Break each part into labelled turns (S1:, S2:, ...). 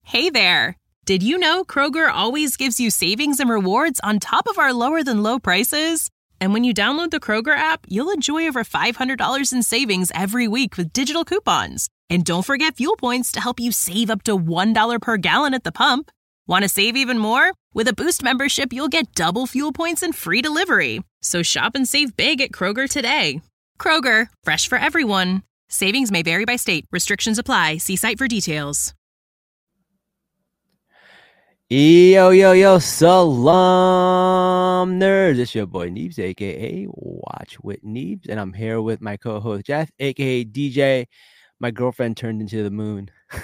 S1: Hey there! Did you know Kroger always gives you savings and rewards on top of our lower-than-low prices? And when you download the Kroger app, you'll enjoy over $500 in savings every week with digital coupons. And don't forget fuel points to help you save up to $1 per gallon at the pump. Want to save even more? With a Boost membership, you'll get double fuel points and free delivery. So shop and save big at Kroger today. Kroger, fresh for everyone. Savings may vary by state. Restrictions apply. See site for details.
S2: Yo, salam nerds. It's your boy Neebs, aka Watch with Neebs, and I'm here with my co-host Jeff, aka DJ. My girlfriend turned into the moon.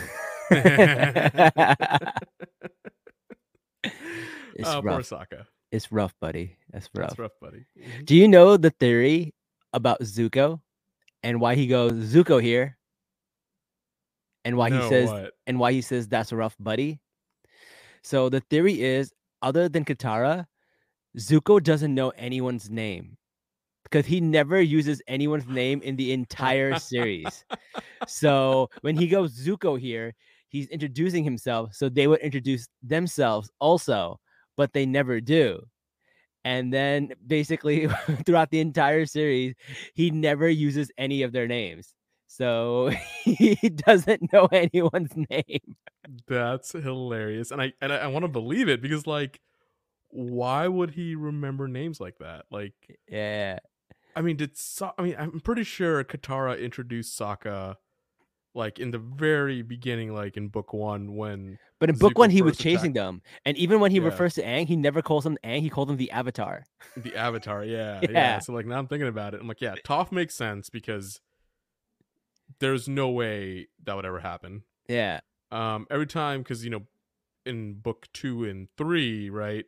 S2: It's rough.
S3: Poor Sokka.
S2: It's rough, buddy. That's rough.
S3: That's rough, buddy. Mm-hmm.
S2: Do you know the theory about Zuko and why he goes Zuko here, and why he says that's rough, buddy? So the theory is, other than Katara, Zuko doesn't know anyone's name because he never uses anyone's name in the entire series. So when he goes Zuko here, he's introducing himself, so they would introduce themselves also, but they never do. And then basically throughout the entire series, he never uses any of their names. So he doesn't know anyone's name.
S3: That's hilarious. And I want to believe it because, like, why would he remember names like that? Like,
S2: yeah.
S3: I mean, I'm pretty sure Katara introduced Sokka, like, in the very beginning, like in book 1 when.
S2: But in book 1, he was chasing them. And even when he refers to Aang, he never calls him Aang. He called him the Avatar.
S3: The Avatar, yeah. So, like, now I'm thinking about it. I'm like, yeah, Toph makes sense because there's no way that would ever happen.
S2: Yeah.
S3: Every time, because, you know, in book 2 and 3, right,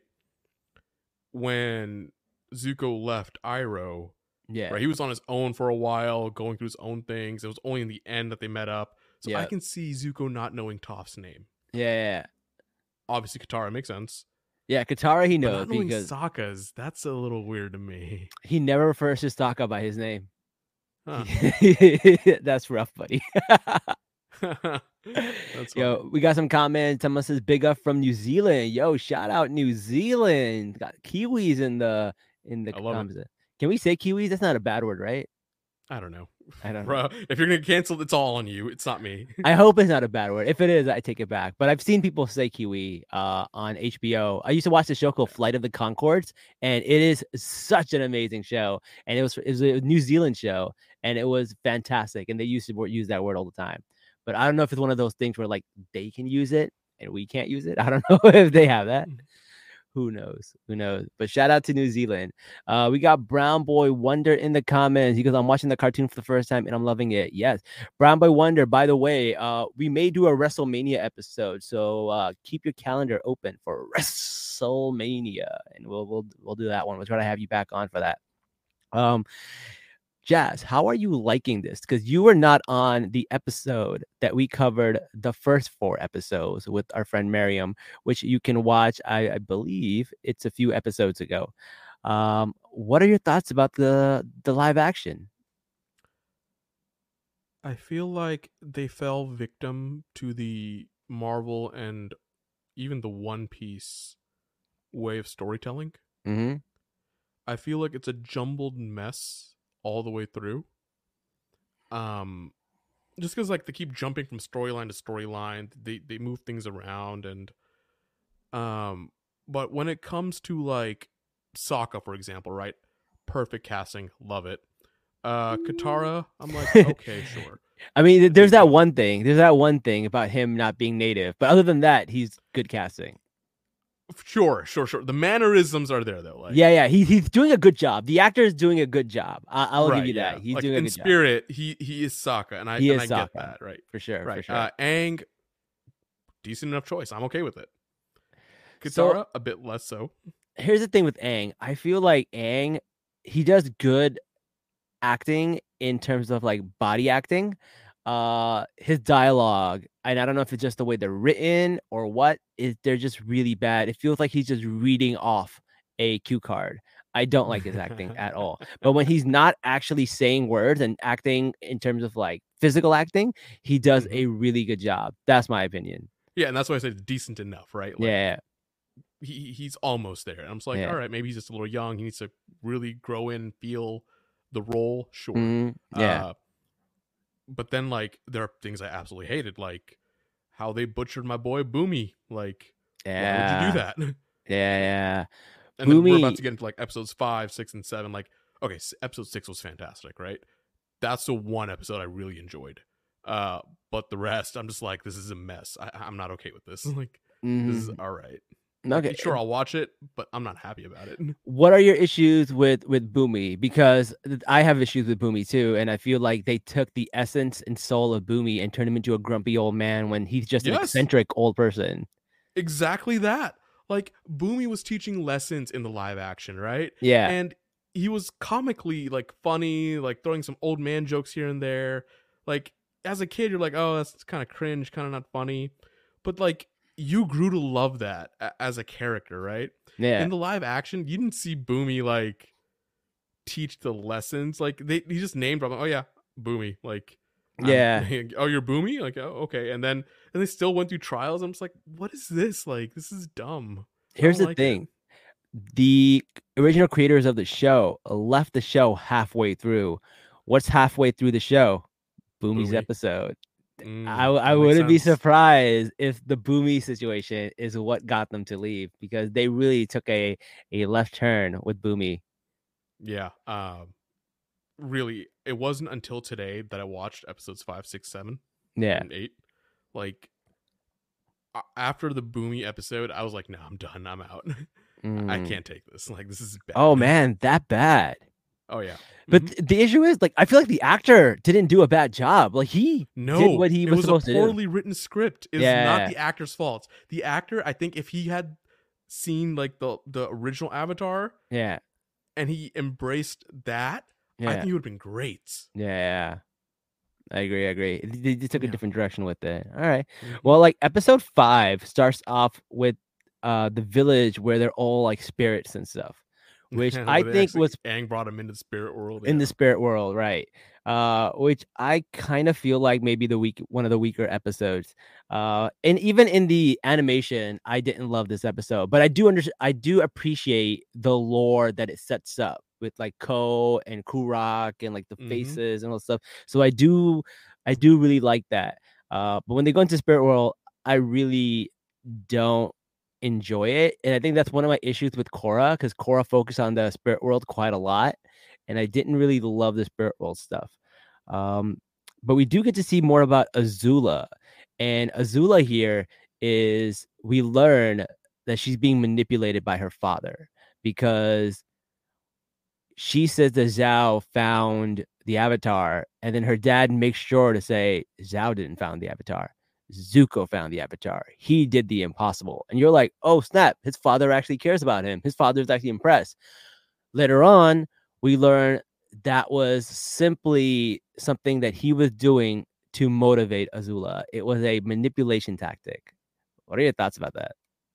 S3: when Zuko left Iroh, right, he was on his own for a while, going through his own things. It was only in the end that they met up. So I can see Zuko not knowing Toph's name.
S2: Yeah.
S3: Obviously, Katara makes sense.
S2: Yeah, Katara he knows,
S3: but not
S2: because
S3: Sokka's, that's a little weird to me.
S2: He never refers to Sokka by his name.
S3: Huh.
S2: That's rough, buddy.
S3: That's
S2: Yo, we got some comments. Someone says big up from New Zealand. Yo, shout out New Zealand. Got Kiwis in the comments. Can we say Kiwis? That's not a bad word, right?
S3: I don't know.
S2: Bro,
S3: if you're gonna cancel, it's all on you. It's not me.
S2: I hope it's not a bad word. If it is, I take it back. But I've seen people say Kiwi on HBO. I used to watch the show called Flight of the Conchords, and it is such an amazing show. And it was a New Zealand show, and it was fantastic. And they used to use that word all the time. But I don't know if it's one of those things where, like, they can use it and we can't use it. I don't know if they have that. Who knows? But shout out to New Zealand. We got Brown Boy Wonder in the comments. He goes, I'm watching the cartoon for the first time and I'm loving it. Yes. Brown Boy Wonder, by the way, we may do a WrestleMania episode. So keep your calendar open for WrestleMania. And we'll do that one. We'll try to have you back on for that. Jazz, how are you liking this? Because you were not on the episode that we covered the first 4 episodes with our friend Miriam, which you can watch. I believe it's a few episodes ago. What are your thoughts about the live action?
S3: I feel like they fell victim to the Marvel and even the One Piece way of storytelling.
S2: Mm-hmm.
S3: I feel like it's a jumbled mess all the way through. Just because, like, they keep jumping from storyline to storyline, they move things around, and but when it comes to, like, Sokka, for example, right, perfect casting, love it. Katara, I'm like, okay, sure.
S2: I mean, there's that one thing about him not being native, but other than that, he's good casting.
S3: Sure. The mannerisms are there, though. Like,
S2: yeah, he's doing a good job. The actor is doing a good job. I'll give you that. He's
S3: like,
S2: doing a good
S3: job. In spirit, he is Sokka, and I get that, right?
S2: For sure.
S3: Right.
S2: For sure.
S3: Aang, decent enough choice. I'm okay with it. Katara, a bit less so.
S2: Here's the thing with Aang. I feel like Aang, he does good acting in terms of, like, body acting. His dialogue, and I don't know if it's just the way they're written or what, they're just really bad. It feels like he's just reading off a cue card. I don't like his acting at all. But when he's not actually saying words and acting in terms of, like, physical acting, he does a really good job. That's my opinion.
S3: Yeah, and that's why I said decent enough, right? Like,
S2: yeah.
S3: He's almost there. And I'm just like, all right, maybe he's just a little young. He needs to really grow in, feel the role. Sure.
S2: Yeah.
S3: But then, like, there are things I absolutely hated, like how they butchered my boy Boomy. Like, why would you do that?
S2: Yeah.
S3: And then we're about to get into like episodes 5, 6, and 7. Like, okay, episode 6 was fantastic, right? That's the one episode I really enjoyed. But the rest, I'm just like, this is a mess. I'm not okay with this. Like, this is all right.
S2: Okay,
S3: like, sure, I'll watch it, but I'm not happy about it.
S2: What are your issues with Boomy? Because I have issues with Boomy too, and I feel like they took the essence and soul of Boomy and turned him into a grumpy old man when he's just an eccentric old person.
S3: Exactly that. Like, Boomy was teaching lessons in the live action, right?
S2: Yeah.
S3: And he was comically, like, funny, like, throwing some old man jokes here and there. Like, as a kid, you're like, oh, that's kind of cringe, kind of not funny. But, like, you grew to love that as a character, right?
S2: Yeah.
S3: In the live action, you didn't see Boomy, like, teach the lessons. Like, he just named him. Oh, yeah, Boomy. Like,
S2: yeah.
S3: Oh, you're Boomy? Like, oh, okay. And they still went through trials. I'm just like, what is this? Like, this is dumb.
S2: Here's the thing. The original creators of the show left the show halfway through. What's halfway through the show? Boomy's episode. I wouldn't be surprised if the Boomy situation is what got them to leave, because they really took a left turn with Boomy.
S3: Yeah. Really, it wasn't until today that I watched episodes 5, 6, 7, and 8. Like, after the Boomy episode, I was like, no, I'm done. I'm out. I can't take this. Like, this is bad.
S2: Oh man, that bad.
S3: Oh yeah.
S2: But the issue is, like, I feel like the actor didn't do a bad job. Like, he did what he was supposed to do.
S3: It was a poorly written script. It's not the actor's fault. The actor, I think, if he had seen like the original Avatar, and he embraced that, I think he would have been great.
S2: Yeah. I agree. They took a different direction with it. All right. Well, like, episode 5 starts off with the village where they're all like spirits and stuff, which I think was
S3: Aang brought him into the spirit world.
S2: In the spirit world, right? Which I kind of feel like maybe one of the weaker episodes. And even in the animation, I didn't love this episode, but I do appreciate the lore that it sets up with like Ko and Kurok and like the faces and all that stuff. So I do really like that. But when they go into spirit world, I really don't enjoy it, and I think that's one of my issues with Korra, because Korra focused on the spirit world quite a lot, and I didn't really love the spirit world stuff. But we do get to see more about Azula, and Azula here is, we learn that she's being manipulated by her father, because she says that Zhao found the Avatar, and then her dad makes sure to say Zhao didn't find the Avatar. Zuko found the Avatar. He did the impossible. And you're like, oh, snap. His father actually cares about him. His father is actually impressed. Later on, we learn that was simply something that he was doing to motivate Azula. It was a manipulation tactic. What are your thoughts about that?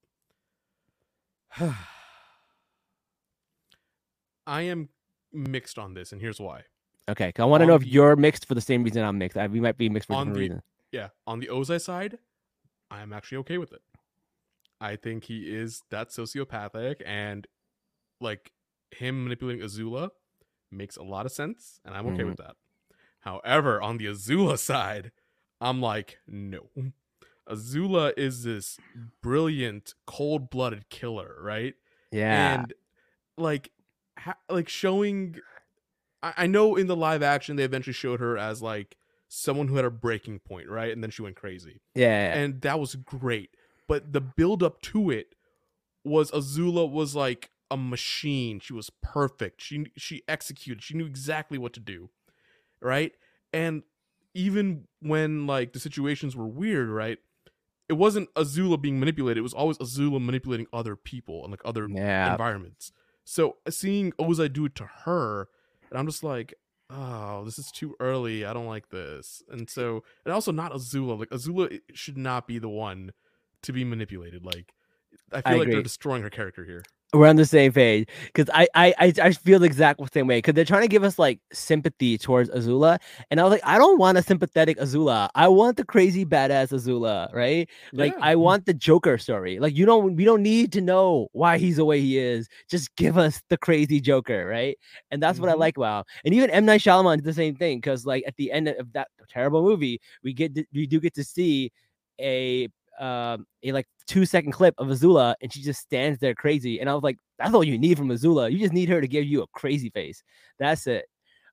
S3: I am mixed on this, and here's why.
S2: Okay, I want to know if you're mixed for the same reason I'm mixed. We might be mixed for different reasons.
S3: Yeah, on the Ozai side, I'm actually okay with it. I think he is that sociopathic, and like, him manipulating Azula makes a lot of sense, and I'm okay with that. However, on the Azula side, I'm like, no. Azula is this brilliant, cold-blooded killer, right?
S2: Yeah.
S3: And like showing, I know in the live action they eventually showed her as like someone who had a breaking point, right? And then she went crazy.
S2: Yeah.
S3: And that was great. But the build up to it was Azula was like a machine. She was perfect. She executed. She knew exactly what to do. Right? And even when like the situations were weird, right? It wasn't Azula being manipulated. It was always Azula manipulating other people and like other environments. So seeing Ozai do it to her, and I'm just like, oh, this is too early. I don't like this. And also not Azula. Like, Azula should not be the one to be manipulated. Like, I feel like they're destroying her character here.
S2: We're on the same page because I feel the exact same way because they're trying to give us like sympathy towards Azula, and I was like, I don't want a sympathetic Azula. I want the crazy badass Azula, right? Like
S3: Yeah.
S2: I want the Joker story. Like we don't need to know why he's the way he is. Just give us the crazy Joker, right? And that's what I
S3: Mhm.
S2: like about. And even M Night Shyamalan did the same thing because like at the end of that terrible movie, we do get to see a like 2-second clip of Azula and she just stands there crazy. And I was like, that's all you need from Azula. You just need her to give you a crazy face. That's it.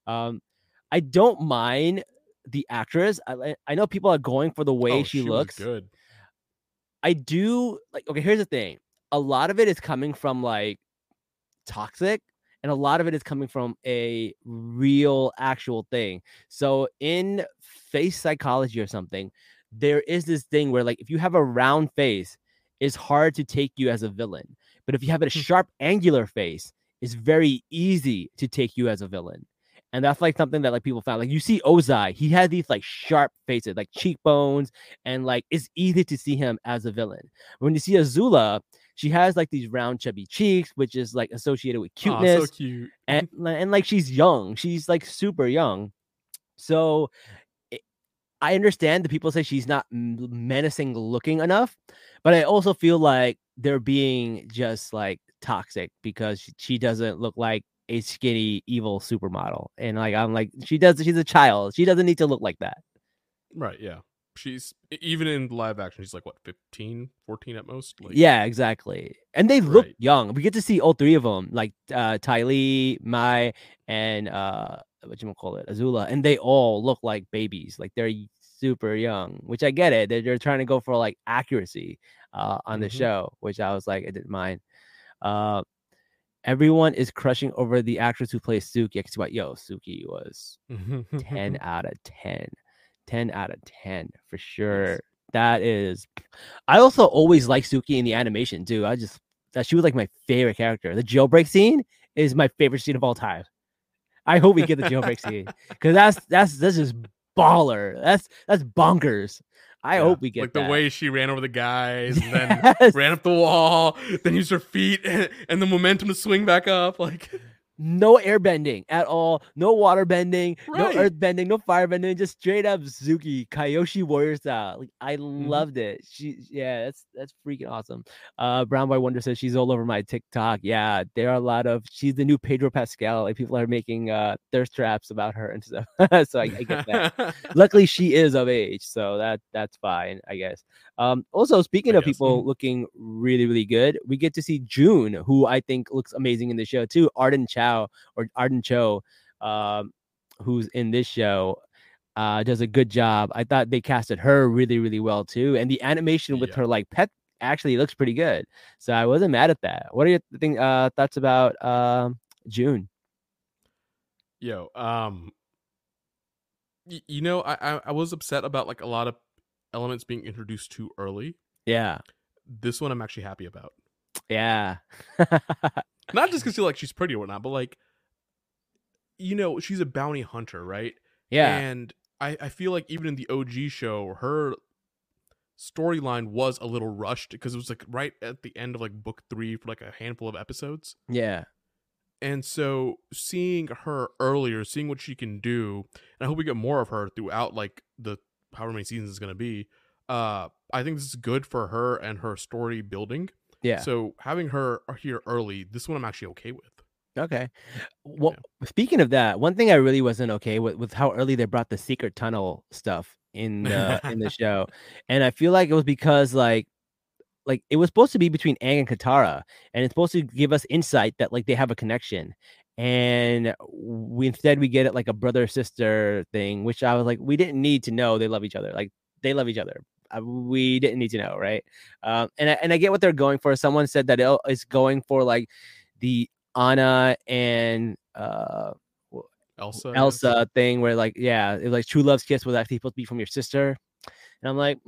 S2: I don't mind the actress. I know people are going for the way
S3: Oh,
S2: she
S3: she was
S2: looks.
S3: good.
S2: I do like, okay, here's the thing. A lot of it is coming from like toxic and a lot of it is coming from a real actual thing. So in face psychology or something, there is this thing where like if you have a round face, it's hard to take you as a villain. But if you have a sharp angular face, it's very easy to take you as a villain. And that's like something that like people found. Like you see Ozai, he has these like sharp faces, like cheekbones, and like it's easy to see him as a villain. When you see Azula, she has like these round chubby cheeks, which is like associated with
S3: Oh, so
S2: cuteness,
S3: cute.
S2: and like she's young. She's like super young. So I understand that people say she's not menacing looking enough, but I also feel like they're being just like toxic because she doesn't look like a skinny evil supermodel. And like I'm like she's a child. She doesn't need to look like that.
S3: Right, yeah. She's even in live action, she's like what, 15, 14 at most? Like,
S2: Yeah, exactly. And they look
S3: right.
S2: young. We get to see all three of them, like Ty Lee, Mai, and whatchamacallit, Azula, and they all look like babies. Like they're super young, which I get it. They're trying to go for like accuracy on the
S3: Mhm.
S2: show, which I was like, I didn't mind. Uh Everyone is crushing over the actress who plays Suki. I can see what Suki was 10 out of 10. 10 out of 10 for sure.
S3: Yes.
S2: That is. I also always like Suki in the animation too. That she was like my favorite character. The jailbreak scene is my favorite scene of all time. I hope we get the jailbreak scene because that's just baller. That's bonkers. I
S3: Yeah,
S2: hope we get
S3: like the
S2: that.
S3: way she ran over the guys and then
S2: Yes.
S3: ran up the wall, then used her feet and the momentum to swing back up. Like,
S2: No air bending at all. No water bending. No
S3: right.
S2: earth bending. No fire bending. Just straight up Zuki Kyoshi warrior style. Like I
S3: Mhm.
S2: loved it. That's freaking awesome. Brown Boy Wonder says she's all over my TikTok. Yeah, there are a lot of. She's the new Pedro Pascal. Like people are making thirst traps about her and stuff. So I get that. Luckily, she is of age, so that's fine, I guess. Also, speaking
S3: I
S2: of
S3: guess.
S2: people looking really, really good, we get to see June, who I think looks amazing in the show too. Arden Cho, who's in this show, does a good job. I thought they casted her really, really well too, and the animation with
S3: Yeah.
S2: her like pet actually looks pretty good. So I wasn't mad at that. What are your thoughts about June?
S3: Yo, you know, I was upset about like a lot of elements being introduced too early.
S2: Yeah,
S3: This one I'm actually happy about.
S2: yeah,
S3: Not just because like she's pretty or whatnot, but like, you know, she's a bounty hunter, right?
S2: yeah.
S3: And I feel like even in the OG show, her storyline was a little rushed because it was like right at the end of like book 3 for like a handful of episodes.
S2: Yeah.
S3: And so seeing her earlier, seeing what she can do, and I hope we get more of her throughout like the however many seasons it's going to be. I think this is good for her and her story building.
S2: Yeah.
S3: So having her here early, this one I'm actually okay with.
S2: Okay. Well, speaking of that, one thing I really wasn't okay with how early they brought the secret tunnel stuff in the show, and I feel like it was because like it was supposed to be between Aang and Katara, and it's supposed to give us insight that like they have a connection, and we get it like a brother sister thing, which I was like, we didn't need to know they love each other. Like they love each other. We didn't need to know, right? And I get what they're going for. Someone said that it's going for like the Anna and Elsa thing, where like it like true love's kiss was actually supposed to be from your sister, and I'm like,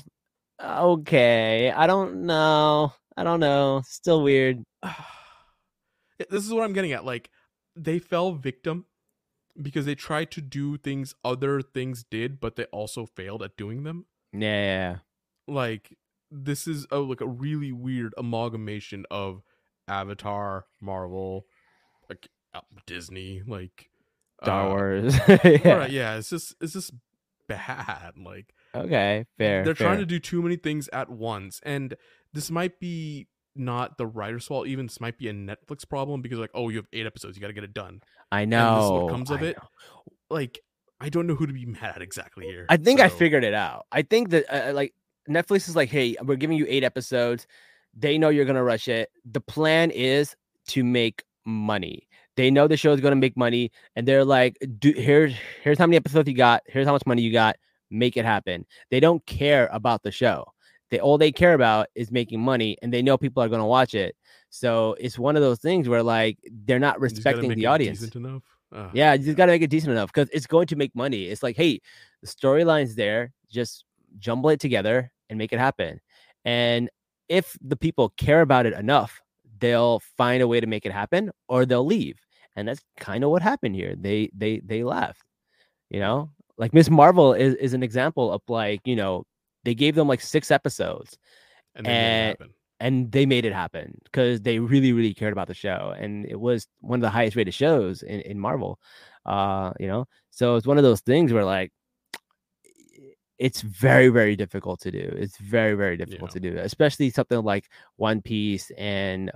S2: okay, I don't know, still weird.
S3: This is what I'm getting at. Like, they fell victim because they tried to do things other things did, but they also failed at doing them.
S2: Yeah.
S3: Like, this is like a really weird amalgamation of Avatar, Marvel, like Disney, like
S2: Star Wars.
S3: right, yeah, it's just bad. Like,
S2: Okay, fair.
S3: they're trying to do too many things at once, and this might be not the writer's fault. Even this might be a Netflix problem, because like, oh, you have 8 episodes, you got to get it done,
S2: I
S3: and this is what
S2: know.
S3: comes of it. Like, I don't know who to be mad at exactly here.
S2: I think I figured it out. I think that like Netflix is like, hey, we're giving you 8 episodes. They know you're gonna rush it. The plan is to make money. They know the show is gonna make money, and they're like, here's how many episodes you got. Here's how much money you got. Make it happen. They don't care about the show. All they care about is making money, and they know people are gonna watch it. So it's one of those things where like they're not respecting the audience.
S3: Decent enough.
S2: Yeah, you just got to make it decent enough because it's going to make money. It's like, hey, the storyline's there. Just jumble it together and make it happen. And if the people care about it enough, they'll find a way to make it happen, or they'll leave. And that's kind of what happened here. They left. You know, like Miss Marvel is an example of like, you know, they gave them like 6 episodes, and they made it happen because they really, really cared about the show. And it was one of the highest rated shows in Marvel, you know? So it's one of those things where like, it's very, very difficult to do. It's very, very difficult to do, especially something like One Piece and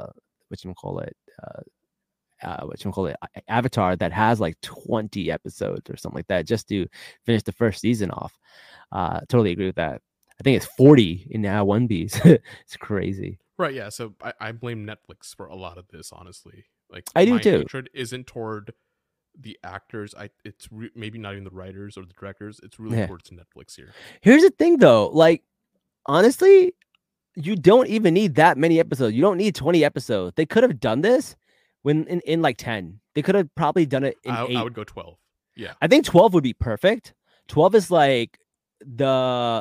S2: Avatar, that has like 20 episodes or something like that just to finish the first season off. Totally agree with that. I think it's 40 in now One Piece. It's crazy.
S3: Right, yeah. So I blame Netflix for a lot of this, honestly. Like,
S2: I do too.
S3: Hatred isn't toward the actors. It's maybe not even the writers or the directors. It's really towards Netflix here.
S2: Here's the thing, though. Like, honestly, you don't even need that many episodes. You don't need 20 episodes. They could have done this when in like 10. They could have probably done it in 8.
S3: I would go 12. Yeah,
S2: I think 12 would be perfect. 12 is like the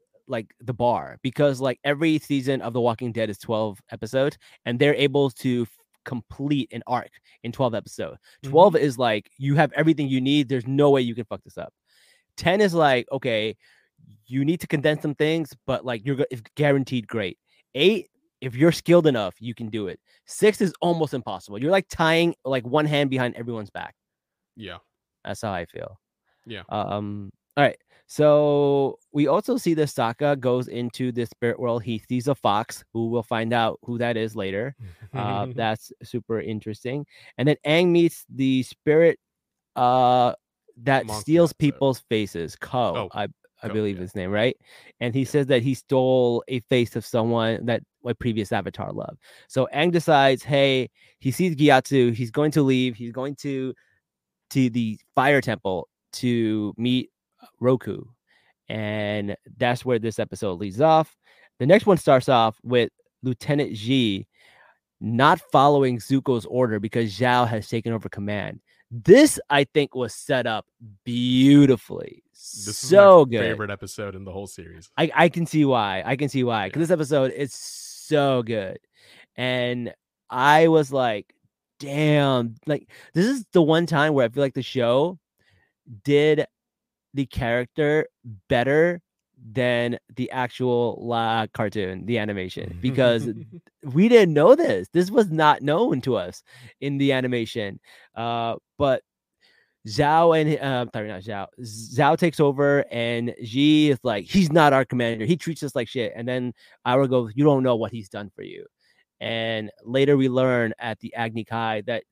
S2: bar, because like every season of The Walking Dead is 12 episodes, and they're able to complete an arc in 12 episodes. 12 is like you have everything you need. There's no way you can fuck this up. 10 is like, okay, you need to condense some things, but like it's guaranteed great. 8, if you're skilled enough, you can do it. 6 is almost impossible. You're like tying like one hand behind everyone's back.
S3: Yeah,
S2: that's how I feel.
S3: Yeah.
S2: All right. So we also see that Sokka goes into the spirit world. He sees a fox, who we'll find out who that is later. That's super interesting. And then Aang meets the spirit that steals people's faces. Ko, I believe his name, right? And he says that he stole a face of someone that my previous avatar loved. So Aang decides, hey, he sees Gyatso. He's going to leave. He's going to the fire temple to meet Roku, and that's where this episode leads off. The next one starts off with Lieutenant Ji not following Zuko's order because Zhao has taken over command. This, I think, was set up beautifully.
S3: This
S2: so
S3: is my
S2: good.
S3: Favorite episode in the whole series.
S2: I can see why. Because this episode is so good, and I was like, damn, like this is the one time where I feel like the show did the character better than the actual cartoon, the animation, because we didn't know this. This was not known to us in the animation. But Zhao and Zhao takes over, and Ji is like, he's not our commander. He treats us like shit. And then Aura goes, you don't know what he's done for you. And later we learn at the Agni Kai that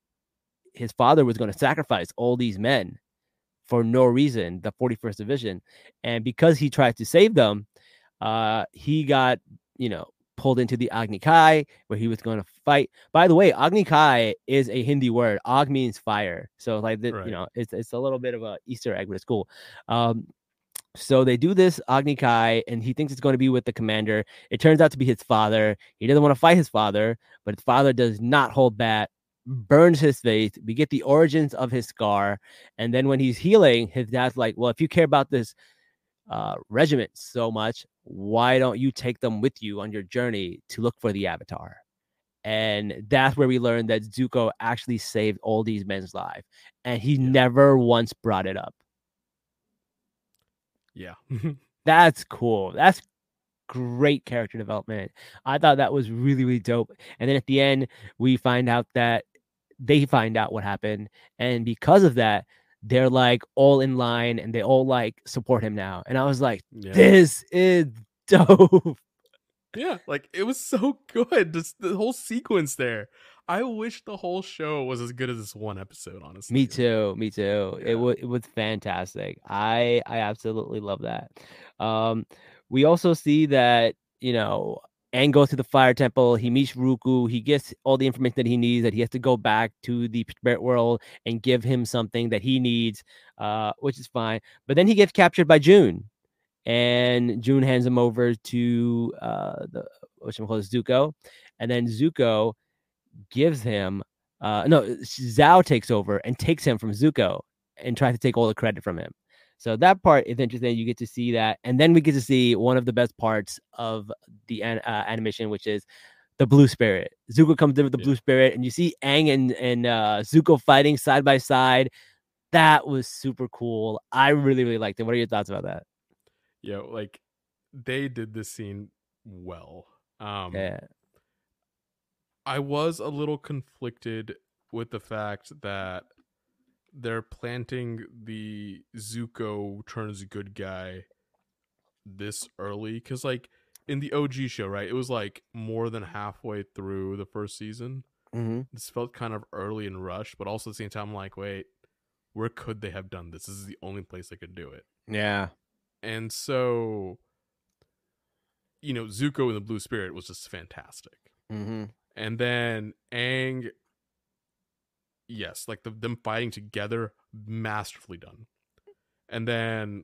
S2: his father was going to sacrifice all these men for no reason, the 41st Division. And because he tried to save them, he got, pulled into the Agni Kai, where he was going to fight. By the way, Agni Kai is a Hindi word. Ag means fire. So like, it's a little bit of a Easter egg, but it's cool. So they do this Agni Kai, and he thinks it's going to be with the commander. It turns out to be his father. He doesn't want to fight his father, but his father does not hold back, burns his face. We get the origins of his scar. And then when he's healing, his dad's like, well, if you care about this regiment so much, why don't you take them with you on your journey to look for the Avatar? And that's where we learned that Zuko actually saved all these men's lives, and he never once brought it up.
S3: Yeah.
S2: That's cool. That's great character development. I thought that was really, really dope. And then at the end, we find out that they find out what happened. And because of that, they're like all in line and they all like support him now. And I was like,
S3: Yeah.
S2: this is dope.
S3: Yeah, like it was so good. Just the whole sequence there. I wish the whole show was as good as this one episode, honestly.
S2: Me too. Me too.
S3: Yeah.
S2: It was fantastic. I absolutely love that. We also see that, you know, Aang goes to the fire temple. He meets Ruku. He gets all the information that he needs. That he has to go back to the spirit world and give him something that he needs, which is fine. But then he gets captured by June, and June hands him over to the Zuko, and then Zuko gives him no, Zhao takes over and takes him from Zuko and tries to take all the credit from him. So that part is interesting. You get to see that, and then we get to see one of the best parts of the animation, which is the blue spirit. Zuko comes in with the blue spirit, and you see Aang and Zuko fighting side by side. That was super cool. I really, really liked it. What are your thoughts about that?
S3: Yeah, like they did this scene well.
S2: Yeah.
S3: I was a little conflicted with the fact that they're planting the Zuko turns good guy this early, because like in the OG show, right, it was like more than halfway through the first season.
S2: Mm-hmm.
S3: This felt kind of early and rushed, but also at the same time, I'm like, wait, where could they have done this? This is the only place they could do it.
S2: Yeah.
S3: And so, you know, Zuko in the Blue Spirit was just fantastic.
S2: Mm-hmm.
S3: And then Aang, yes, like them fighting together, masterfully done. And then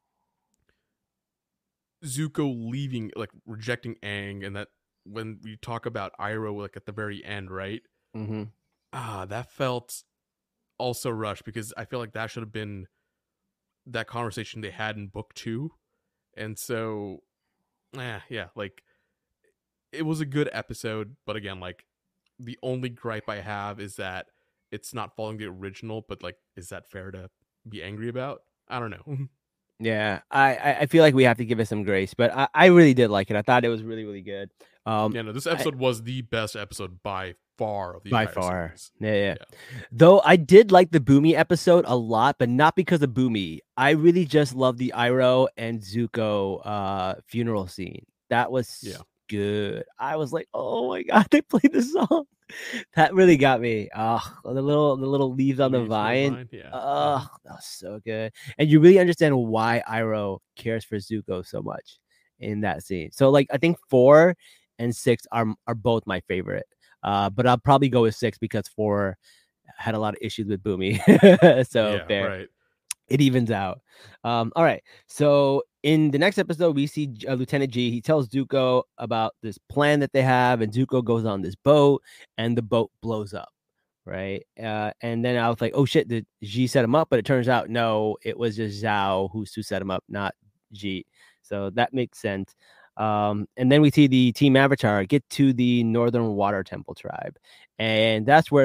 S3: Zuko leaving, like rejecting Aang, and that when we talk about Iroh, like at the very end, right?
S2: Mm-hmm.
S3: That felt also rushed, because I feel like that should have been that conversation they had in book 2. And so, yeah, like it was a good episode, but again, like the only gripe I have is that it's not following the original, but like, is that fair to be angry about? I don't know.
S2: Yeah, I feel like we have to give it some grace, but I really did like it. I thought it was really, really good.
S3: Yeah, no, this episode was the best episode by far of the
S2: by
S3: entire
S2: far.
S3: series.
S2: Yeah. Though I did like the Boomy episode a lot, but not because of Boomy. I really just love the Iroh and Zuko funeral scene. That was good. I was like, oh my god, they played the song. That really got me. The little leaves on the vine.
S3: Yeah.
S2: That was so good. And you really understand why Iroh cares for Zuko so much in that scene. So like I think 4 and 6 are both my favorite. But I'll probably go with 6 because 4 had a lot of issues with Boomy. So
S3: yeah,
S2: fair.
S3: right.
S2: It evens out. All right. So in the next episode, we see Lieutenant G. He tells Zuko about this plan that they have, and Zuko goes on this boat, and the boat blows up. Right. And then I was like, oh shit, did G set him up? But it turns out no, it was just Zhao who set him up, not G. So that makes sense. And then we see the Team Avatar get to the Northern Water Temple tribe, and that's where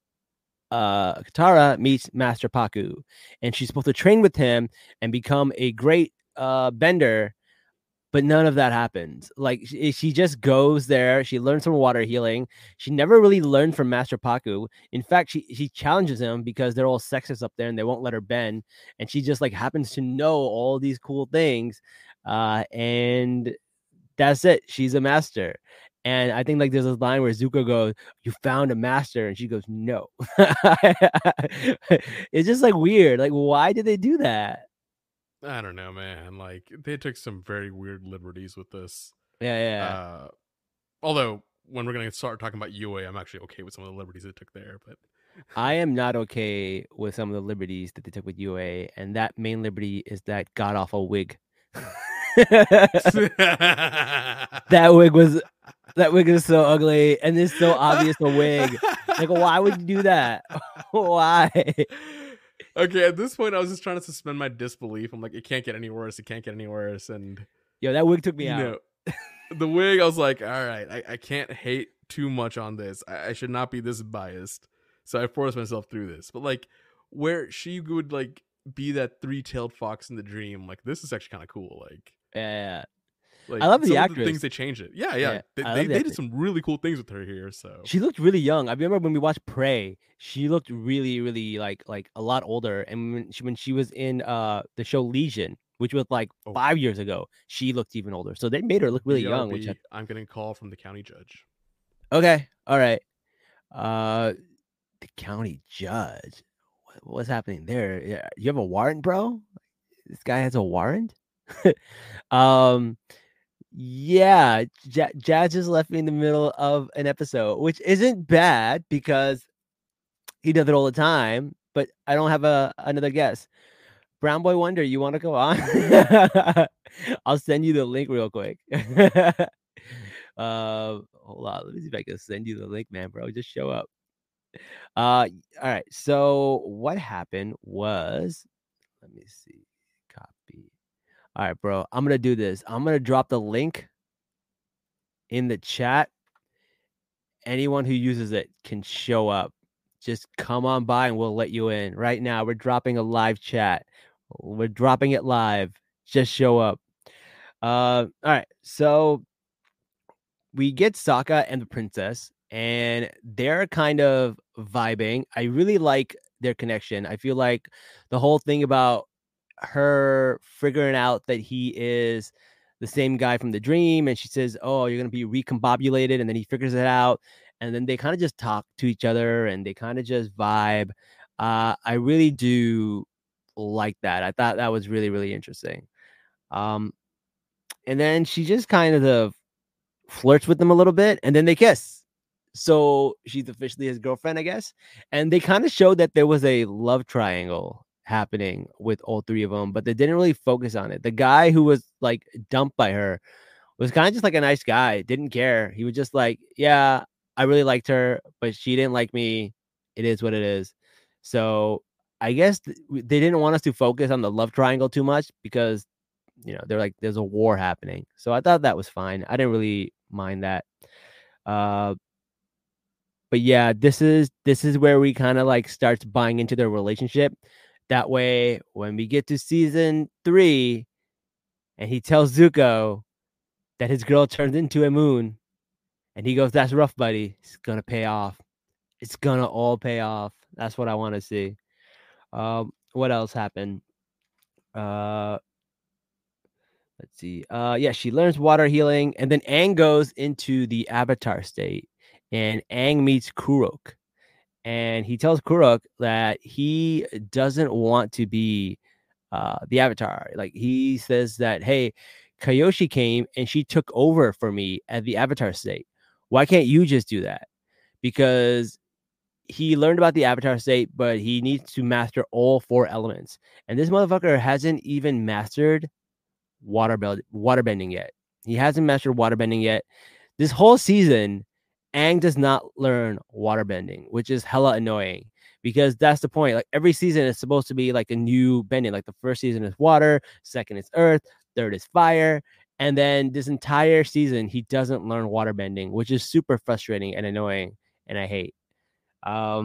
S2: Katara meets Master Paku, and she's supposed to train with him and become a great bender, but none of that happens. Like she just goes there, she learns some water healing. She never really learned from Master Paku. In fact, she challenges him because they're all sexist up there and they won't let her bend, and she just like happens to know all these cool things, and that's it. She's a master. And I think like there's a line where Zuko goes, "You found a master," and she goes, "No." It's just like weird. Like, why did they do that?
S3: I don't know, man. Like they took some very weird liberties with this.
S2: Yeah.
S3: Although when we're gonna start talking about UA, I'm actually okay with some of the liberties they took there. But
S2: I am not okay with some of the liberties that they took with UA, and that main liberty is that god awful wig. That wig is so ugly, and it's so obvious a wig. Like, why would you do that? Why?
S3: Okay, at this point, I was just trying to suspend my disbelief. I'm like, it can't get any worse. It can't get any worse. And
S2: yo, that wig took me out.
S3: The wig, I was like, all right, I can't hate too much on this. I should not be this biased. So I forced myself through this. But like, where she would like be that 3-tailed fox in the dream, like this is actually kind of cool. Like,
S2: Yeah.
S3: Like
S2: I love the
S3: some of
S2: actress.
S3: the things they changed it. Yeah.
S2: Yeah, I
S3: They
S2: love the
S3: did
S2: actress.
S3: some really cool things with her here. So
S2: She looked really young. I remember when we watched Prey, she looked really, really like a lot older. And when she was in the show Legion, which was like
S3: Oh.
S2: 5 years ago, she looked even older. So they made her look really young. Which
S3: I'm getting a call from the county judge.
S2: okay, all right. The county judge. What's happening there? Yeah, you have a warrant, bro? This guy has a warrant. Yeah, Jazz just left me in the middle of an episode, which isn't bad because he does it all the time. But I don't have another guess. Brown Boy Wonder, you want to go on? I'll send you the link real quick. Hold on, let me see if I can send you the link, man, bro. Just show up. All right. So what happened was, let me see, copy. All right, bro. I'm gonna do this. I'm gonna drop the link in the chat. Anyone who uses it can show up. Just come on by and we'll let you in. Right now, we're dropping a live chat. We're dropping it live. Just show up. All right. So we get Sokka and the princess, and they're kind of vibing. I really like their connection. I feel like the whole thing about her figuring out that he is the same guy from the dream, and she says, "Oh, you're gonna be recombobulated," and then he figures it out, and then they kind of just talk to each other and they kind of just vibe. I really do like that. I thought that was really, really interesting. And then she just kind of flirts with him a little bit, and then they kiss. So she's officially his girlfriend, I guess. And they kind of showed that there was a love triangle happening with all three of them, but they didn't really focus on it. The guy who was like dumped by her was kind of just like a nice guy, didn't care. He was just like, yeah, I really liked her, but she didn't like me. It is what it is. So I guess they didn't want us to focus on the love triangle too much because, they're like, there's a war happening. So I thought that was fine. I didn't really mind that. But yeah, this is where we kind of like starts buying into their relationship. That way, when we get to season 3, and he tells Zuko that his girl turns into a moon, and he goes, "That's rough, buddy. It's gonna pay off. It's gonna all pay off." That's what I want to see. What else happened? Let's see. Yeah, she learns water healing, and then Aang goes into the Avatar state, and Aang meets Kuruk, and he tells Kuruk that he doesn't want to be the Avatar. Like, he says that, hey, Kyoshi came and she took over for me at the Avatar state. Why can't you just do that? Because he learned about the Avatar state, but he needs to master all 4 elements. And this motherfucker hasn't even mastered waterbending yet. He hasn't mastered waterbending yet. This whole season, Aang does not learn waterbending, which is hella annoying because that's the point. Like, every season is supposed to be like a new bending. Like, the first season is water, second is earth, third is fire. And then this entire season, he doesn't learn waterbending, which is super frustrating and annoying, and I hate. I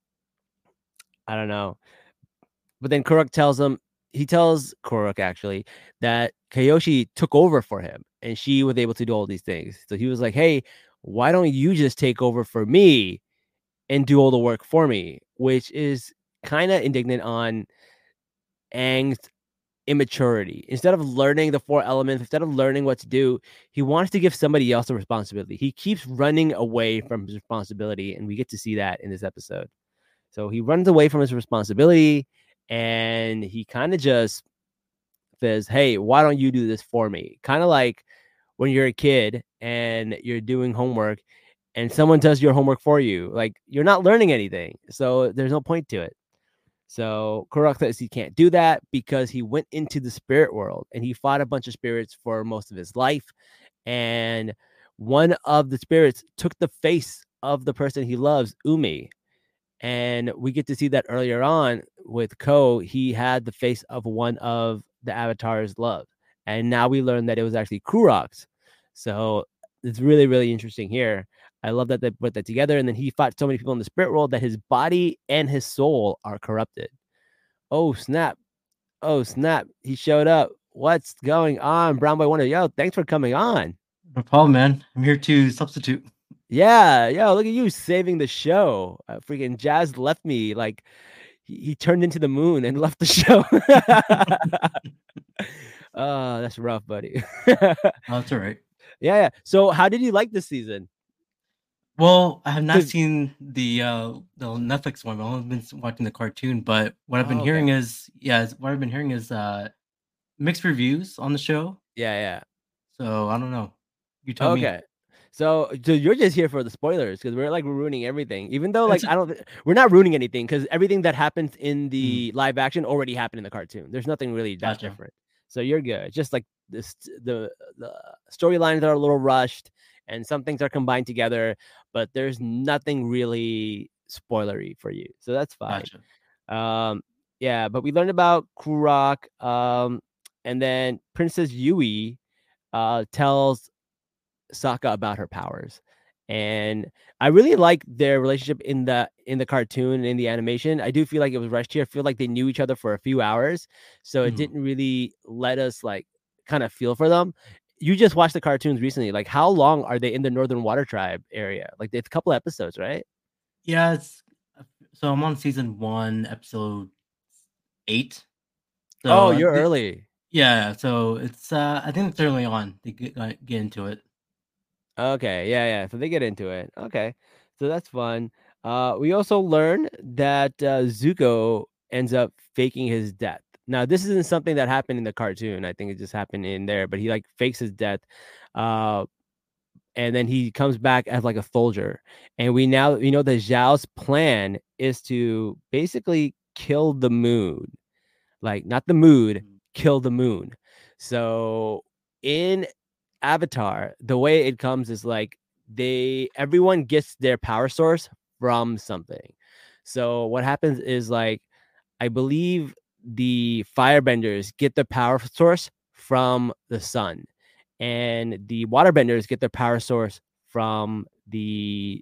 S2: don't know. But then Kuruk tells Kuruk actually that Kyoshi took over for him and she was able to do all these things. So he was like, hey, why don't you just take over for me and do all the work for me? Which is kind of indignant on Aang's immaturity. Instead of learning the 4 elements, instead of learning what to do, he wants to give somebody else the responsibility. He keeps running away from his responsibility, and we get to see that in this episode. So he runs away from his responsibility, and he kind of just says, hey, why don't you do this for me? Kind of like when you're a kid and you're doing homework and someone does your homework for you. Like, you're not learning anything, so there's no point to it. So Kuruk says he can't do that because he went into the spirit world and he fought a bunch of spirits for most of his life. And one of the spirits took the face of the person he loves, Umi. And we get to see that earlier on with Ko. He had the face of one of the Avatar's love. And now we learn that it was actually Kuruk's. So it's really, really interesting here. I love that they put that together. And then he fought so many people in the spirit world that his body and his soul are corrupted. Oh, snap. Oh, snap. He showed up. What's going on, Brown Boy Wonder? Yo, thanks for coming on.
S4: No problem, man. I'm here to substitute.
S2: Yeah, yo, look at you saving the show. Freaking Jazz left me like he turned into the moon and left the show. That's rough, buddy.
S4: Oh, that's all right.
S2: Yeah. So, how did you like this season?
S4: Well, I have not seen the Netflix one. I've only been watching the cartoon. But what I've been hearing is, mixed reviews on the show.
S2: Yeah.
S4: So I don't know. You tell me.
S2: Okay. So you're just here for the spoilers because we're like ruining everything, even though like we're not ruining anything because everything that happens in the live action already happened in the cartoon. There's nothing really that different. So you're good. Just like this, the storylines are a little rushed and some things are combined together, but there's nothing really spoilery for you. So that's fine.
S4: Gotcha.
S2: Yeah, but we learned about Kurok, and then Princess Yui tells Sokka about her powers, and I really like their relationship in the cartoon and in the animation. I do feel like it was rushed here. I feel like they knew each other for a few hours, so it didn't really let us like kind of feel for them. You just watched the cartoons recently. Like, how long are they in the Northern Water Tribe area? Like, it's a couple episodes, right?
S4: Yeah, so I'm on season 1, episode 8.
S2: So, you're early.
S4: Yeah, so it's I think it's early on to get into it.
S2: Okay, yeah. So they get into it. Okay, so that's fun. We also learn that Zuko ends up faking his death. Now, this isn't something that happened in the cartoon. I think it just happened in there, but he like fakes his death. And then he comes back as like a soldier. And we know that Zhao's plan is to basically kill the moon. Like, not the mood, kill the moon. So in Avatar, the way it comes is like everyone gets their power source from something. So what happens is like, I believe the firebenders get their power source from the sun, and the waterbenders get their power source from the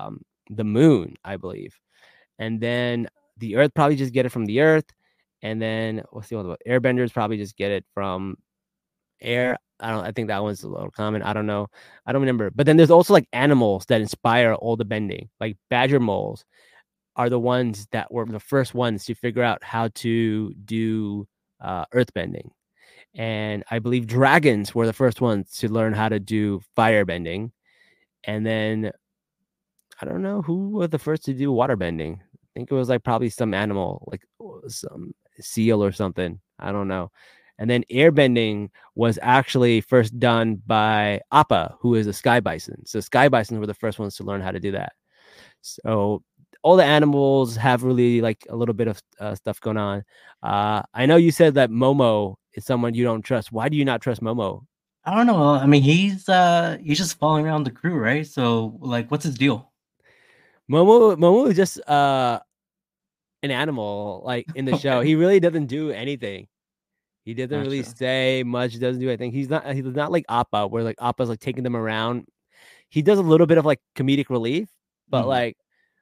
S2: moon, I believe. And then the earth probably just get it from the earth. And then what's the other one? Airbenders probably just get it from air. I think that one's a little common. I don't know. I don't remember. But then there's also like animals that inspire all the bending. Like badger moles are the ones that were the first ones to figure out how to do earth bending. And I believe dragons were the first ones to learn how to do fire bending. And then I don't know who were the first to do water bending. I think it was like probably some animal, like some seal or something. I don't know. And then airbending was actually first done by Appa, who is a sky bison. So sky bisons were the first ones to learn how to do that. So all the animals have really like a little bit of stuff going on. I know you said that Momo is someone you don't trust. Why do you not trust Momo?
S4: I don't know. I mean, he's just following around the crew, right? So like, what's his deal?
S2: Momo is just an animal like in the show. He really doesn't do anything. He doesn't really say much. He doesn't do anything. He's not like Appa, where like Appa's like taking them around. He does a little bit of like comedic relief, but like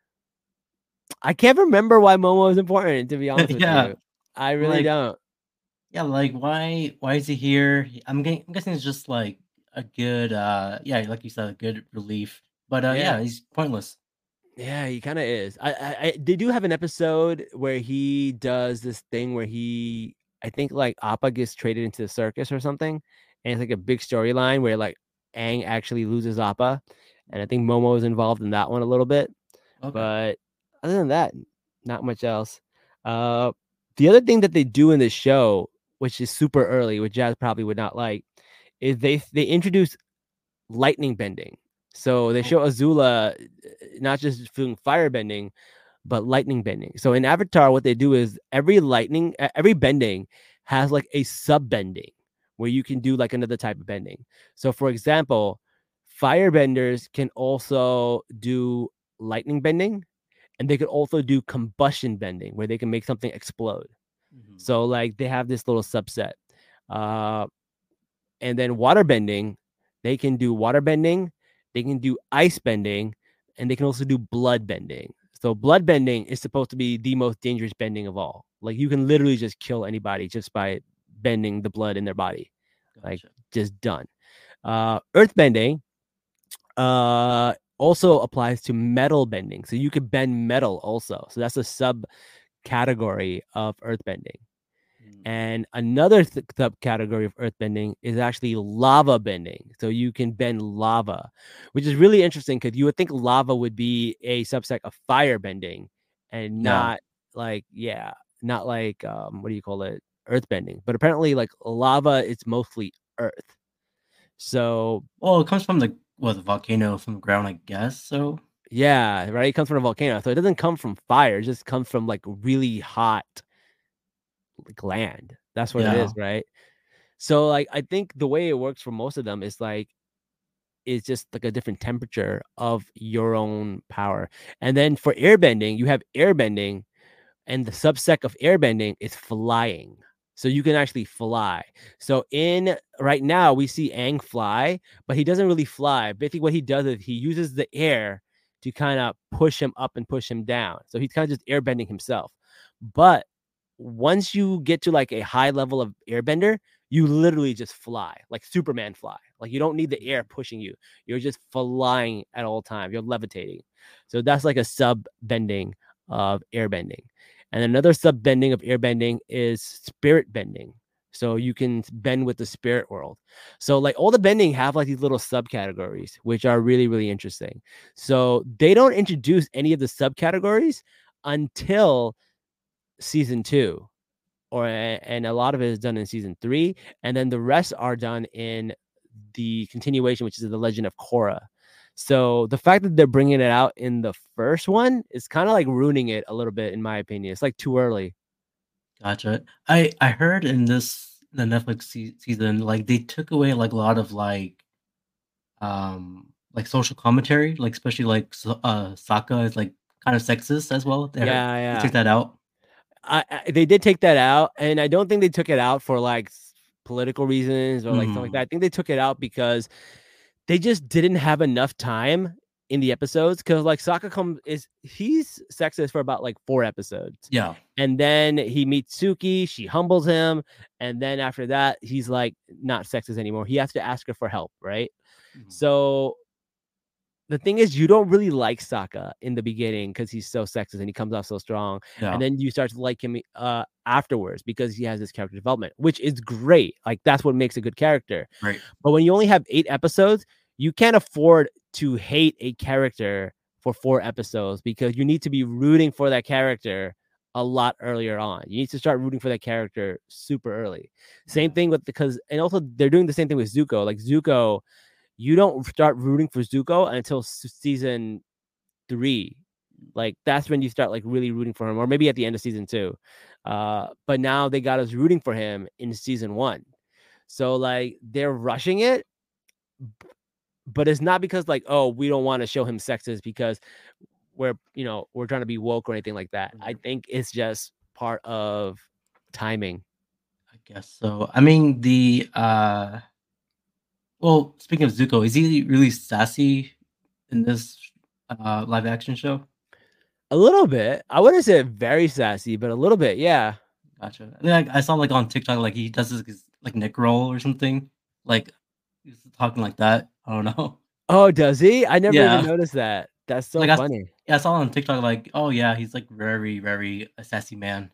S2: I can't remember why Momo is important, to be honest with you. I really don't.
S4: Yeah, like why is he here? I'm guessing it's just like a good like you said, a good relief. But he's pointless.
S2: Yeah, he kind of is. They do have an episode where he does this thing where I think like Appa gets traded into the circus or something, and it's like a big storyline where like Aang actually loses Appa, and I think Momo is involved in that one a little bit. Okay. But other than that, not much else. The other thing that they do in this show, which is super early, which Jazz probably would not like, is they introduce lightning bending. So they show Azula not just doing fire bending, but lightning bending. So in Avatar, what they do is every bending has like a sub bending where you can do like another type of bending. So for example, firebenders can also do lightning bending, and they could also do combustion bending where they can make something explode. So like they have this little subset. And then water bending, they can do water bending, they can do ice bending, and they can also do blood bending. So blood bending is supposed to be the most dangerous bending of all. Like you can literally just kill anybody just by bending the blood in their body. Like
S4: Gotcha.
S2: just done. Earth bending also applies to metal bending. So you could bend metal also. So that's a subcategory of earth bending. And another subcategory of earth bending is actually lava bending. So you can bend lava, which is really interesting because you would think lava would be a subset of fire bending and not like, not like, what do you call it? Earth bending. But apparently like lava, it's mostly earth. So,
S4: well, it comes from the volcano from the ground, I guess. So
S2: yeah, right. It comes from a volcano. So it doesn't come from fire. It just comes from like really hot like land. That's what it is, right? So like I think the way it works for most of them is like it's just like a different temperature of your own power. And then for airbending, you have airbending, and the subsect of airbending is flying. So you can actually fly. So in right now we see Aang fly, but he doesn't really fly. Basically, what he does is he uses the air to kind of push him up and push him down. So he's kind of just airbending himself. But once you get to like a high level of airbender, you literally just fly, like Superman fly. Like you don't need the air pushing you. You're just flying at all times. You're levitating. So that's like a sub bending of airbending. And another sub bending of airbending is spirit bending. So you can bend with the spirit world. So like all the bending have like these little subcategories, which are really, really interesting. So they don't introduce any of the subcategories until season 2, and a lot of it is done in season 3, and then the rest are done in the continuation, which is the Legend of Korra. So the fact that they're bringing it out in the first one is kind of like ruining it a little bit, in my opinion. It's like too early.
S4: Gotcha. I heard in the Netflix season, like they took away like a lot of like social commentary, like especially like Sokka is like kind of sexist as well. They took that out.
S2: They did take that out, and I don't think they took it out for like political reasons or like something like that. I think they took it out because they just didn't have enough time in the episodes, because like Sokka he's sexist for about like 4 episodes.
S4: Yeah.
S2: And then he meets Suki, she humbles him, and then after that he's like not sexist anymore. He has to ask her for help, right? So the thing is, you don't really like Sokka in the beginning because he's so sexist and he comes off so strong. And then you start to like him afterwards because he has this character development, which is great. Like that's what makes a good character.
S4: Right.
S2: But when you only have 8 episodes, you can't afford to hate a character for 4 episodes, because you need to be rooting for that character a lot earlier on. You need to start rooting for that character super early. Same thing with and also they're doing the same thing with Zuko. Like Zuko, you don't start rooting for Zuko until season 3. Like that's when you start like really rooting for him, or maybe at the end of season 2. But now they got us rooting for him in season 1. So like they're rushing it, but it's not because like, oh, we don't want to show him sexist because we're trying to be woke or anything like that. I think it's just part of timing.
S4: I guess so. I mean, well, speaking of Zuko, is he really sassy in this live action show?
S2: A little bit. I wouldn't say very sassy, but a little bit, yeah.
S4: Gotcha. I saw like on TikTok, like he does this like Nick roll or something. Like he's talking like that. I don't know.
S2: Oh, does he? I never even noticed that. That's so funny.
S4: I saw on TikTok like, oh yeah, he's like very, very a sassy man.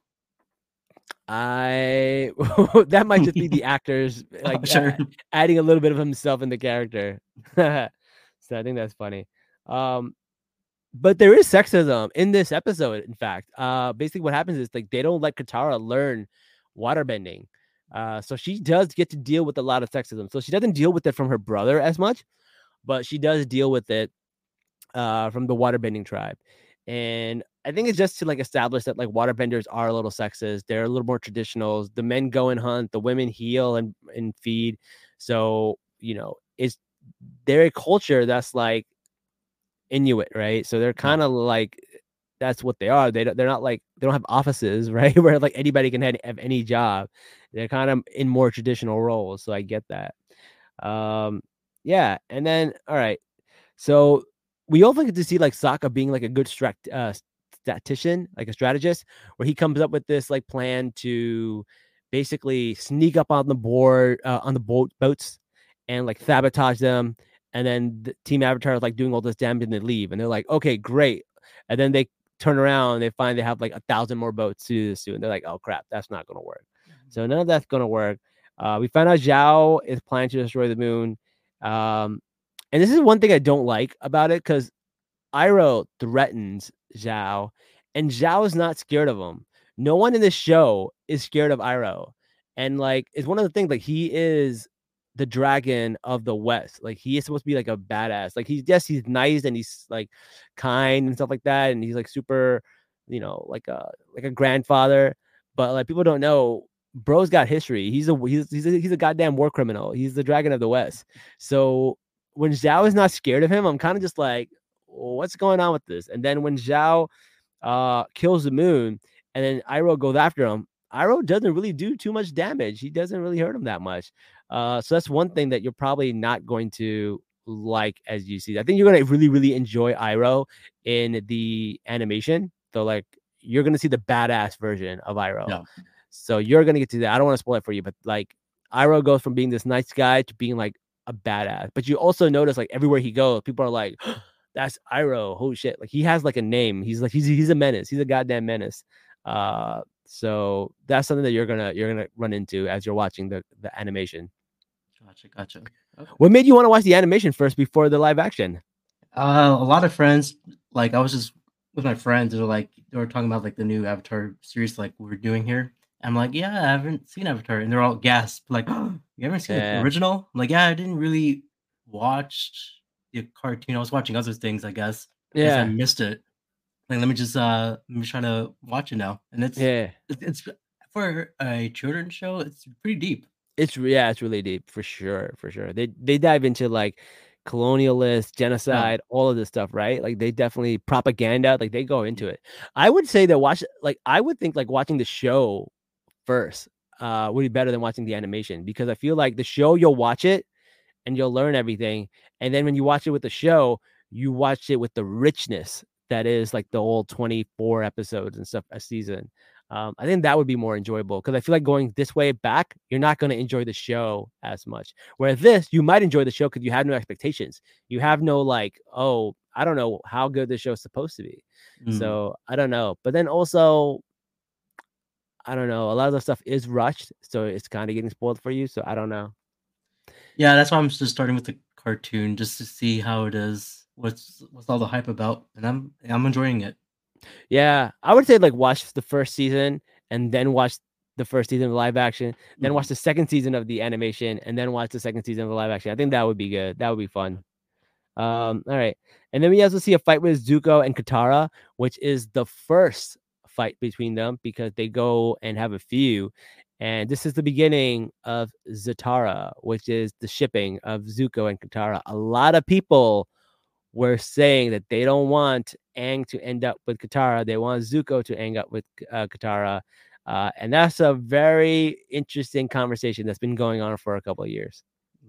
S2: That might just be the actors like adding a little bit of himself in the character. So I think that's funny. But there is sexism in this episode. In fact, basically what happens is like they don't let Katara learn waterbending. So she does get to deal with a lot of sexism. So she doesn't deal with it from her brother as much, but she does deal with it from the waterbending tribe. And I think it's just to like establish that like waterbenders are a little sexist. They're a little more traditional. The men go and hunt, the women heal and feed. So, it's they're a culture that's like Inuit, right? So they're kind of like, that's what they are. They're not like, they don't have offices, right? Where like anybody can have any job. They're kind of in more traditional roles. So I get that. Yeah. And then, all right. So we also get to see like Sokka being like a good statistician, like a strategist, where he comes up with this like plan to basically sneak up on the boats and like sabotage them. And then the Team Avatar is like doing all this damage and they leave. And they're like, okay, great. And then they turn around and they find they have like 1,000 more boats to do this to. And they're like, oh crap, that's not going to work. So none of that's going to work. We found out Zhao is planning to destroy the moon. And this is one thing I don't like about it, because Iroh threatens Zhao, and Zhao is not scared of him. No one in this show is scared of Iroh. And like, it's one of the things, like, he is the dragon of the West. Like, he is supposed to be like a badass. Like, he's nice and he's like kind and stuff like that. And he's like super, like a grandfather. But like, people don't know, bro's got history. He's a goddamn war criminal. He's the dragon of the West. So when Zhao is not scared of him, I'm kind of just like, what's going on with this? And then when Zhao kills the moon and then Iroh goes after him, Iroh doesn't really do too much damage. He doesn't really hurt him that much. So that's one thing that you're probably not going to like as you see. I think you're going to really, really enjoy Iroh in the animation. So like, you're going to see the badass version of Iroh.
S4: Yeah.
S2: So you're going to get to that. I don't want to spoil it for you, but like, Iroh goes from being this nice guy to being like a badass. But you also notice, like, everywhere he goes, people are like, that's Iroh. Holy shit. Like, he has like a name. He's a menace. He's a goddamn menace. So that's something that you're gonna run into as you're watching the animation.
S4: Gotcha. Okay.
S2: What made you want to watch the animation first before the live action?
S4: A lot of friends, like, I was just with my friends, they were talking about like the new Avatar series, like we're doing here. I'm like, yeah, I haven't seen Avatar, and they're all gasped, like, oh, you haven't seen the original? I'm like, yeah, I didn't really watch the cartoon. I was watching other things, I guess. I missed it. Like, let me try to watch it now. And it's for a children's show. It's pretty deep.
S2: It's really deep for sure. They dive into like colonialist, genocide, all of this stuff, right? Like, they definitely propaganda. Like, they go into it. I would say that I would think like watching the show first would be better than watching the animation, because I feel like the show, you'll watch it and you'll learn everything, and then when you watch it with the show, you watch it with the richness that is like the whole 24 episodes and stuff a season. I think that would be more enjoyable, because I feel like going this way back, you're not going to enjoy the show as much. Whereas this, you might enjoy the show because you have no expectations. You have no like, oh, I don't know how good this show is supposed to be. So I don't know. But then also, I don't know, a lot of the stuff is rushed, so it's kind of getting spoiled for you. So I don't know.
S4: Yeah, that's why I'm just starting with the cartoon, just to see how it is. What's all the hype about? And I'm enjoying it.
S2: Yeah, I would say like watch the first season and then watch the first season of live action, then watch the second season of the animation, and then watch the second season of the live action. I think that would be good. That would be fun. All right. And then we also see a fight with Zuko and Katara, which is the first fight between them, because they go and have a few. And this is the beginning of Zatara, which is the shipping of Zuko and Katara. A lot of people were saying that they don't want Aang to end up with Katara. They want Zuko to end up with Katara. And that's a very interesting conversation that's been going on for a couple of years.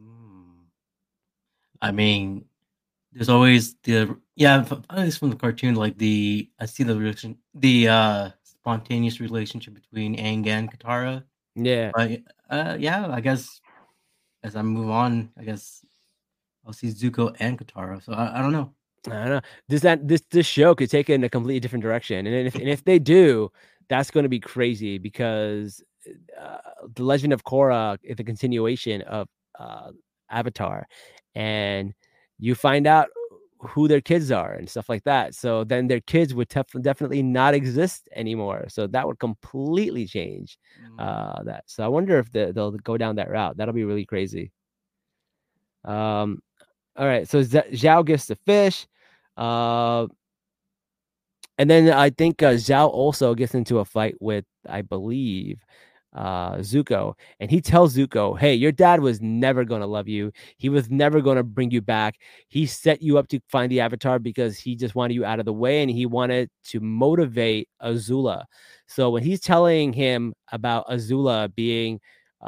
S4: I mean, there's always at least from the cartoon, like I see the spontaneous relationship between Aang and Katara.
S2: Yeah.
S4: But I guess as I move on, I guess I'll see Zuko and Katara. So I don't know.
S2: I don't know. This show could take it in a completely different direction, and if they do, that's going to be crazy, because the Legend of Korra is a continuation of Avatar, and you find out who their kids are and stuff like that. So then their kids would definitely not exist anymore. So that would completely change that. So I wonder if they'll go down that route. That'll be really crazy. All right. So Zhao gets the fish. And then I think Zhao also gets into a fight with, I believe, Zuko, and he tells Zuko, hey, your dad was never going to love you. He was never going to bring you back. He set you up to find the Avatar because he just wanted you out of the way, and he wanted to motivate Azula. So when he's telling him about Azula being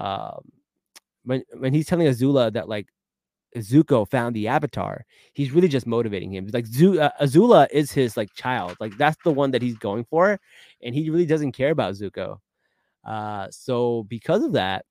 S2: when he's telling Azula that like Zuko found the Avatar, he's really just motivating him. Like Azula is his like child, like that's the one that he's going for, and he really doesn't care about Zuko. So because of that,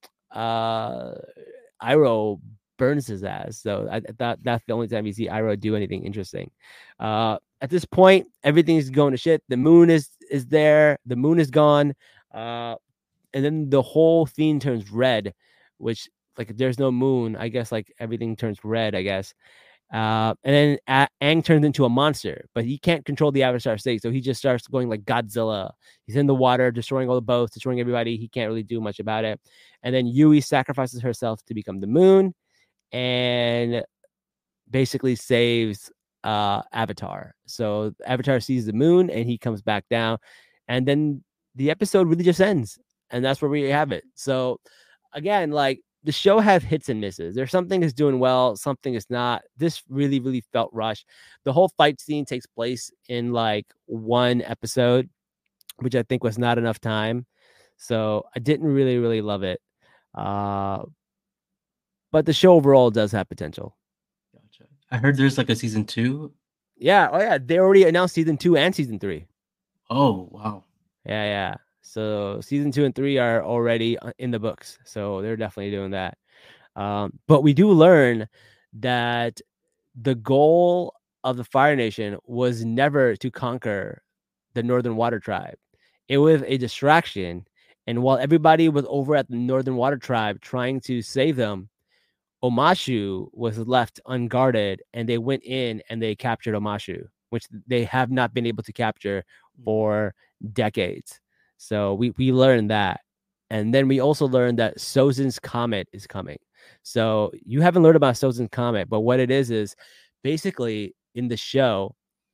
S2: Iroh burns his ass. So I thought that's the only time you see Iroh do anything interesting. At this point, everything's going to shit. The moon is there. The moon is gone. And then the whole theme turns red, which like if there's no moon, I guess like everything turns red, I guess. And then Aang turns into a monster, but he can't control the Avatar state, so he just starts going like Godzilla. He's in the water, destroying all the boats, destroying everybody. He can't really do much about it. And then Yui sacrifices herself to become the moon, and basically saves Avatar. So Avatar sees the moon, and he comes back down, and then the episode really just ends, and that's where we have it. So again, like the show have hits and misses. There's something is doing well, something is not. This really, really felt rushed. The whole fight scene takes place in like one episode, which I think was not enough time. So I didn't really, really love it. But the show overall does have potential.
S4: Gotcha. I heard there's like a season 2.
S2: Yeah. Oh yeah. They already announced season 2 and season 3.
S4: Oh wow.
S2: Yeah. So season 2 and 3 are already in the books. So they're definitely doing that. But we do learn that the goal of the Fire Nation was never to conquer the Northern Water Tribe. It was a distraction. And while everybody was over at the Northern Water Tribe trying to save them, Omashu was left unguarded, and they went in and they captured Omashu, which they have not been able to capture for decades. So we learned that. And then we also learned that Sozin's Comet is coming. So you haven't learned about Sozin's Comet, but what it is basically in the show,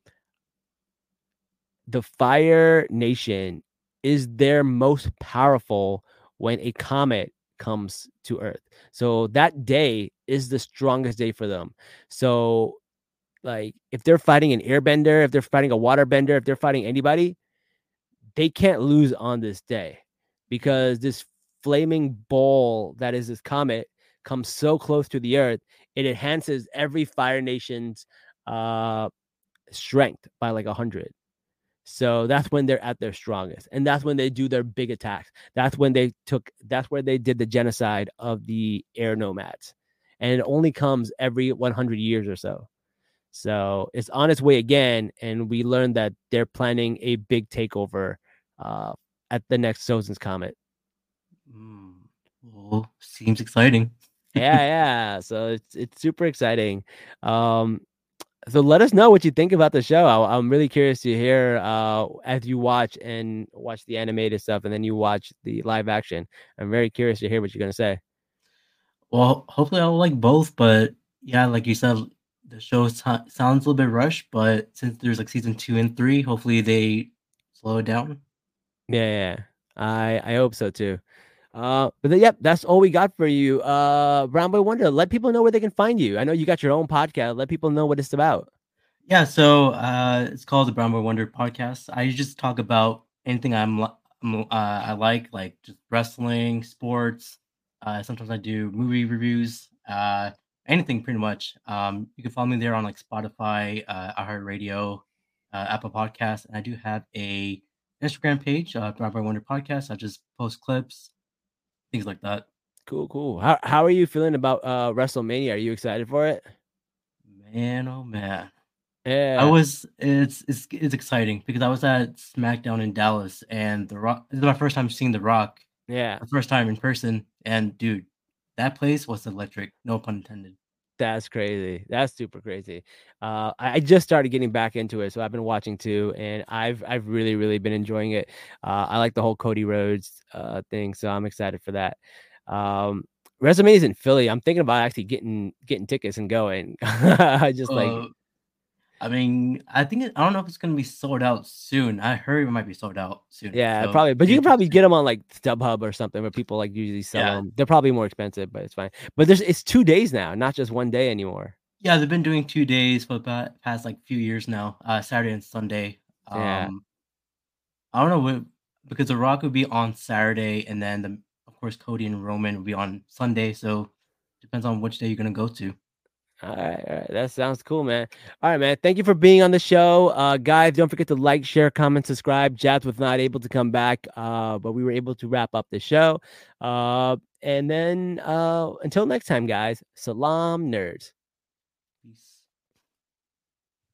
S2: the Fire Nation is their most powerful when a comet comes to Earth. So that day is the strongest day for them. So like if they're fighting an airbender, if they're fighting a waterbender, if they're fighting anybody, they can't lose on this day because this flaming ball that is this comet comes so close to the Earth, it enhances every Fire Nation's strength by like 100. So that's when they're at their strongest, and that's when they do their big attacks. That's where they did the genocide of the air nomads, and it only comes every 100 years or so. So it's on its way again, and we learned that they're planning a big takeover at the next Sozin's Comet.
S4: Well, seems exciting.
S2: Yeah. So it's super exciting. So let us know what you think about the show. I'm really curious to hear as you watch the animated stuff and then you watch the live action. I'm very curious to hear what you're going to say.
S4: Well, hopefully I'll like both, but yeah, like you said, the show sounds a little bit rushed, but since there's like season 2 and 3, hopefully they slow it down.
S2: Yeah. I hope so too. But that's all we got for you. Brown Boy Wonder, let people know where they can find you. I know you got your own podcast. Let people know what it's about.
S4: Yeah, so it's called the Brown Boy Wonder podcast. I just talk about anything I like just wrestling, sports. Sometimes I do movie reviews, anything pretty much. You can follow me there on like Spotify, iHeartRadio, Apple Podcasts, and I do have a Instagram page, Brown Boy Wonder Podcast. I just post clips, things like that.
S2: Cool. How are you feeling about WrestleMania? Are you excited for it?
S4: Man, oh man.
S2: Yeah.
S4: It's exciting because I was at SmackDown in Dallas and The Rock. This is my first time seeing The Rock.
S2: Yeah.
S4: The first time in person, and dude, that place was electric. No pun intended.
S2: That's crazy. That's super crazy. I just started getting back into it, so I've been watching too, and I've really, really been enjoying it. I like the whole Cody Rhodes thing, so I'm excited for that. WrestleMania's in Philly. I'm thinking about actually getting tickets and going. I just
S4: I mean, I don't know if it's gonna be sold out soon. I heard it might be sold out soon.
S2: Yeah,
S4: so
S2: probably. But you can probably get them on like StubHub or something where people like usually sell
S4: Yeah.
S2: them. They're probably more expensive, but it's fine. But it's 2 days now, not just 1 day anymore.
S4: Yeah, they've been doing 2 days for the past like few years now. Saturday and Sunday.
S2: Yeah.
S4: I don't know because The Rock would be on Saturday, and then of course Cody and Roman would be on Sunday. So depends on which day you're gonna go to.
S2: All right. That sounds cool, man. All right, man. Thank you for being on the show. Guys, don't forget to like, share, comment, subscribe. Jabs was not able to come back, but we were able to wrap up the show. And then until next time, guys, salam nerds.